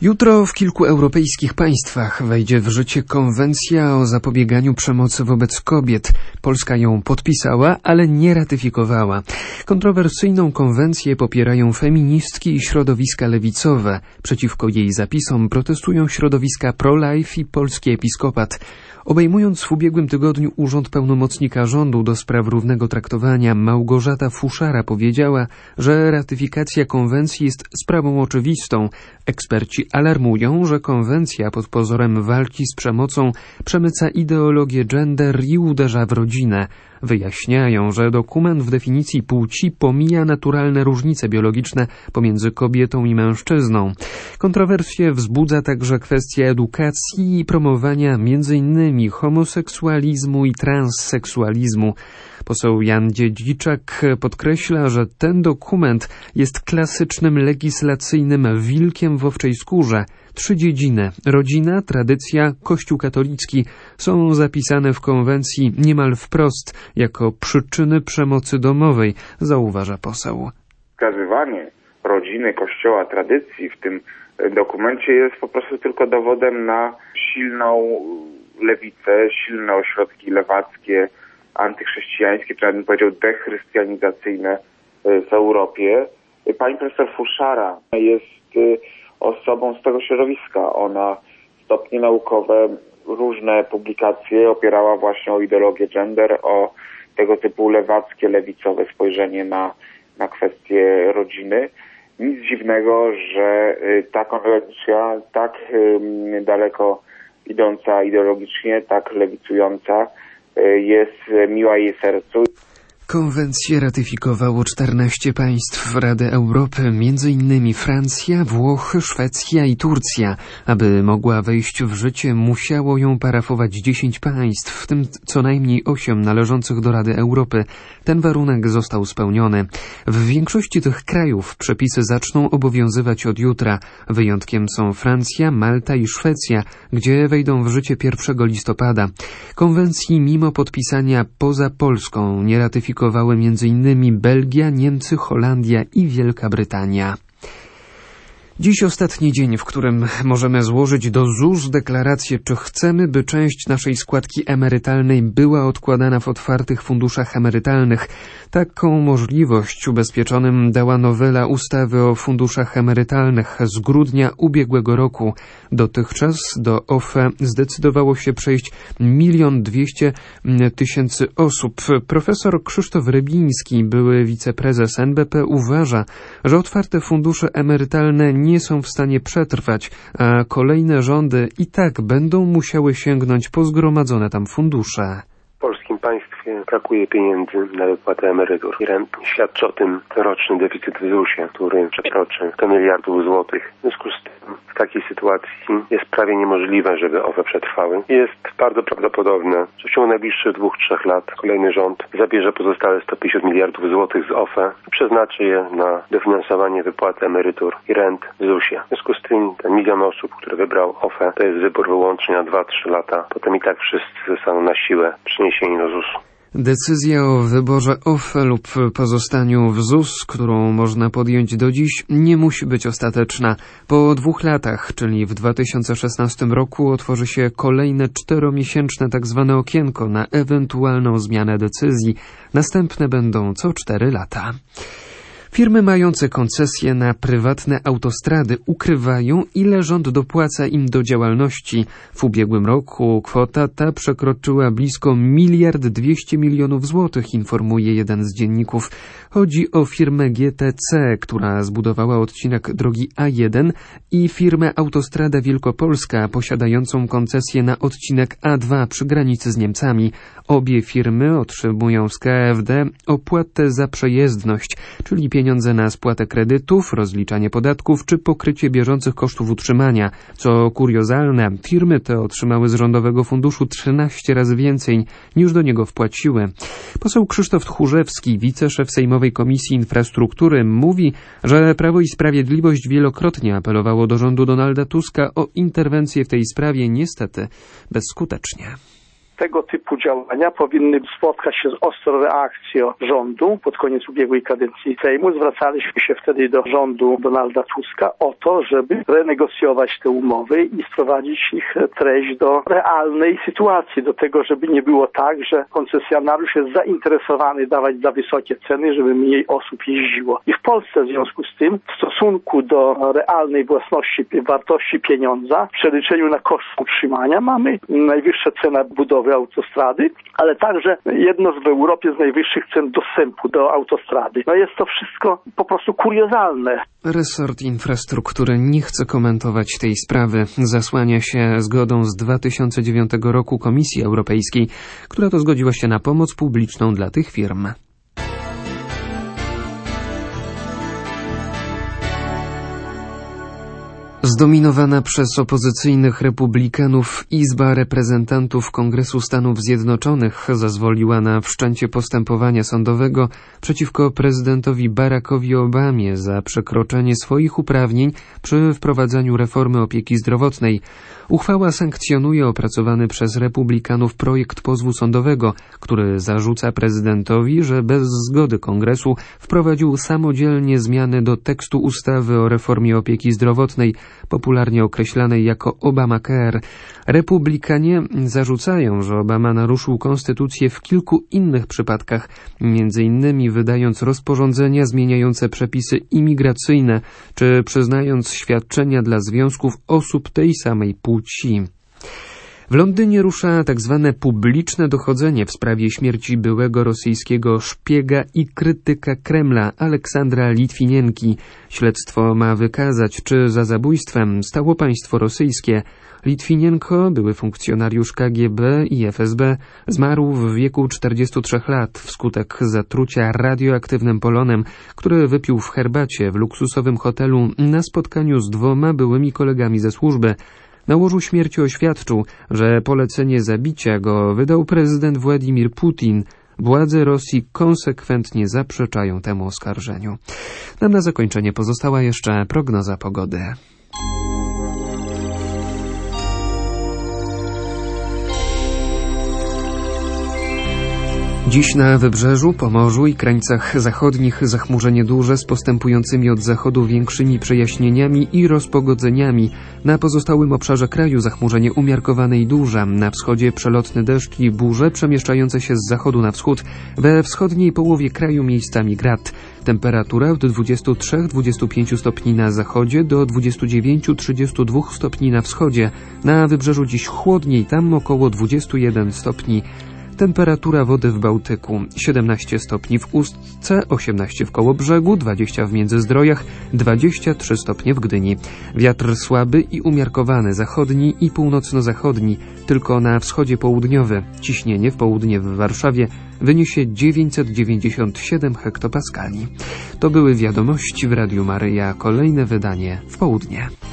Jutro w kilku europejskich państwach wejdzie w życie konwencja o zapobieganiu przemocy wobec kobiet. Polska ją podpisała, ale nie ratyfikowała. Kontrowersyjną konwencję popierają feministki i środowiska lewicowe. Przeciwko jej zapisom protestują środowiska pro-life i polski episkopat. Obejmując w ubiegłym tygodniu urząd pełnomocnika rządu do spraw równego traktowania, Małgorzata Fuszara powiedziała, że ratyfikacja konwencji jest sprawą oczywistą. Eksperci alarmują, że konwencja pod pozorem walki z przemocą przemyca ideologię gender i uderza w rodzinę. Wyjaśniają, że dokument w definicji płci pomija naturalne różnice biologiczne pomiędzy kobietą i mężczyzną. Kontrowersje wzbudza także kwestia edukacji i promowania m.in. homoseksualizmu i transseksualizmu. Poseł Jan Dziedziczak podkreśla, że ten dokument jest klasycznym legislacyjnym wilkiem w owczej skórze. 3 dziedziny – rodzina, tradycja, Kościół katolicki – są zapisane w konwencji niemal wprost jako przyczyny przemocy domowej, zauważa poseł. Wskazywanie rodziny, Kościoła, tradycji w tym dokumencie jest po prostu tylko dowodem na silną lewicę, silne ośrodki lewackie, antychrześcijańskie, czy bym powiedział dechrystianizacyjne w Europie. Pani profesor Fuszara jest osobą z tego środowiska. Ona stopnie naukowe, różne publikacje opierała właśnie o ideologię gender, o tego typu lewackie, lewicowe spojrzenie na kwestie rodziny. Nic dziwnego, że ta konwencja tak daleko idąca ideologicznie, tak lewicująca jest miła jej sercu. Konwencję ratyfikowało 14 państw Rady Europy, m.in. Francja, Włochy, Szwecja i Turcja. Aby mogła wejść w życie, musiało ją parafować 10 państw, w tym co najmniej 8 należących do Rady Europy. Ten warunek został spełniony. W większości tych krajów przepisy zaczną obowiązywać od jutra. Wyjątkiem są Francja, Malta i Szwecja, gdzie wejdą w życie 1 listopada. Konwencji mimo podpisania poza Polską nie ratyfikowały m.in. Belgia, Niemcy, Holandia i Wielka Brytania. Dziś ostatni dzień, w którym możemy złożyć do ZUS deklarację, czy chcemy, by część naszej składki emerytalnej była odkładana w otwartych funduszach emerytalnych. Taką możliwość ubezpieczonym dała nowela ustawy o funduszach emerytalnych z grudnia ubiegłego roku. Dotychczas do OFE zdecydowało się przejść 1 200 000 osób. Profesor Krzysztof Rybiński, były wiceprezes NBP, uważa, że otwarte fundusze emerytalne nie są w stanie przetrwać, a kolejne rządy i tak będą musiały sięgnąć po zgromadzone tam fundusze. W polskim państwie brakuje pieniędzy na wypłatę emerytur i rent. Świadczy o tym roczny deficyt w ZUS-ie, który przekroczy 100 miliardów złotych. W związku z tym w takiej sytuacji jest prawie niemożliwe, żeby OFE przetrwały. Jest bardzo prawdopodobne, że w ciągu najbliższych 2-3 lat kolejny rząd zabierze pozostałe 150 miliardów złotych z OFE i przeznaczy je na dofinansowanie wypłaty emerytur i rent w ZUS-ie. W związku z tym ten 1 milion osób, który wybrał OFE, to jest wybór wyłącznie na 2-3 lata. Potem i tak wszyscy zostaną na siłę przeniesieni do ZUS-u. Decyzja o wyborze OFE lub pozostaniu w ZUS, którą można podjąć do dziś, nie musi być ostateczna. Po 2 latach, czyli w 2016 roku, otworzy się kolejne 4-miesięczne tzw. okienko na ewentualną zmianę decyzji. Następne będą co 4 lata. Firmy mające koncesje na prywatne autostrady ukrywają, ile rząd dopłaca im do działalności. W ubiegłym roku kwota ta przekroczyła blisko 1 200 000 000 złotych, informuje jeden z dzienników. Chodzi o firmę GTC, która zbudowała odcinek drogi A1 i firmę Autostrada Wielkopolska, posiadającą koncesję na odcinek A2 przy granicy z Niemcami. Obie firmy otrzymują z KFD opłatę za przejezdność, czyli pieniądze na spłatę kredytów, rozliczanie podatków czy pokrycie bieżących kosztów utrzymania. Co kuriozalne, firmy te otrzymały z Rządowego Funduszu 13 razy więcej, niż do niego wpłaciły. Poseł Krzysztof Tchórzewski, wiceszef Sejmowej Komisji Infrastruktury, mówi, że Prawo i Sprawiedliwość wielokrotnie apelowało do rządu Donalda Tuska o interwencję w tej sprawie, niestety bezskutecznie. Tego typu działania powinny spotkać się z ostrą reakcją rządu. Pod koniec ubiegłej kadencji Sejmu zwracaliśmy się wtedy do rządu Donalda Tuska o to, żeby renegocjować te umowy i sprowadzić ich treść do realnej sytuacji, do tego, żeby nie było tak, że koncesjonariusz jest zainteresowany dawać za wysokie ceny, żeby mniej osób jeździło. I w Polsce w związku z tym w stosunku do realnej własności, wartości pieniądza, w przeliczeniu na koszt utrzymania mamy najwyższe ceny budowy autostrady, ale także jedno w Europie z najwyższych cen dostępu do autostrady. No jest to wszystko po prostu kuriozalne. Resort Infrastruktury nie chce komentować tej sprawy. Zasłania się zgodą z 2009 roku Komisji Europejskiej, która to zgodziła się na pomoc publiczną dla tych firm. Zdominowana przez opozycyjnych republikanów Izba Reprezentantów Kongresu Stanów Zjednoczonych zezwoliła na wszczęcie postępowania sądowego przeciwko prezydentowi Barackowi Obamie za przekroczenie swoich uprawnień przy wprowadzaniu reformy opieki zdrowotnej. Uchwała sankcjonuje opracowany przez republikanów projekt pozwu sądowego, który zarzuca prezydentowi, że bez zgody Kongresu wprowadził samodzielnie zmiany do tekstu ustawy o reformie opieki zdrowotnej, popularnie określanej jako Obamacare. Republikanie zarzucają, że Obama naruszył konstytucję w kilku innych przypadkach, między innymi wydając rozporządzenia zmieniające przepisy imigracyjne, czy przyznając świadczenia dla związków osób tej samej płci. W Londynie rusza tzw. publiczne dochodzenie w sprawie śmierci byłego rosyjskiego szpiega i krytyka Kremla Aleksandra Litwinienki. Śledztwo ma wykazać, czy za zabójstwem stało państwo rosyjskie. Litwinienko, były funkcjonariusz KGB i FSB, zmarł w wieku 43 lat wskutek zatrucia radioaktywnym polonem, który wypił w herbacie w luksusowym hotelu na spotkaniu z 2 byłymi kolegami ze służby. Na łożu śmierci oświadczył, że polecenie zabicia go wydał prezydent Władimir Putin. Władze Rosji konsekwentnie zaprzeczają temu oskarżeniu. Nam na zakończenie pozostała jeszcze prognoza pogody. Dziś na Wybrzeżu, Pomorzu i krańcach zachodnich zachmurzenie duże z postępującymi od zachodu większymi przejaśnieniami i rozpogodzeniami. Na pozostałym obszarze kraju zachmurzenie umiarkowane i duże. Na wschodzie przelotny deszcz i burze przemieszczające się z zachodu na wschód. We wschodniej połowie kraju miejscami grad. Temperatura od 23-25 stopni na zachodzie do 29-32 stopni na wschodzie. Na Wybrzeżu dziś chłodniej, tam około 21 stopni. Temperatura wody w Bałtyku 17 stopni w Ustce, 18 w Kołobrzegu, 20 w Międzyzdrojach, 23 stopnie w Gdyni. Wiatr słaby i umiarkowany, zachodni i północno-zachodni, tylko na wschodzie południowy. Ciśnienie w południe w Warszawie wyniesie 997 hektopaskali. To były wiadomości w Radiu Maryja, kolejne wydanie w południe.